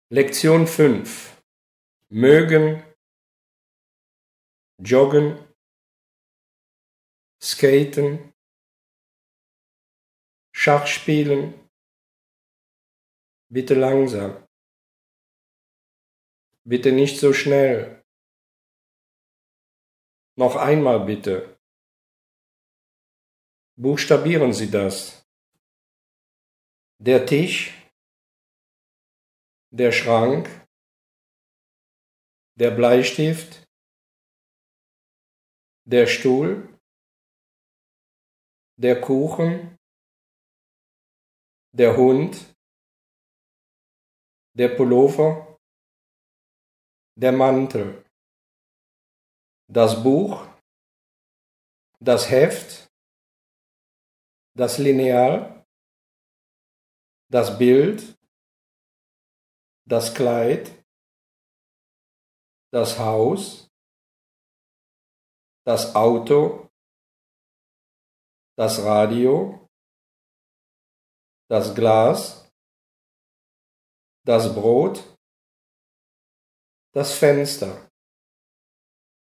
Lektion 5: Mögen, joggen, skaten, Schach spielen. Bitte langsam. Bitte nicht so schnell. Noch einmal bitte. Buchstabieren Sie das. Der Tisch, der Schrank, der Bleistift, der Stuhl, der Kuchen, der Hund, der Pullover, der Mantel, das Buch, das Heft, das Lineal, das Bild, das Kleid, das Haus, das Auto, das Radio, das Glas, das Brot, das Fenster.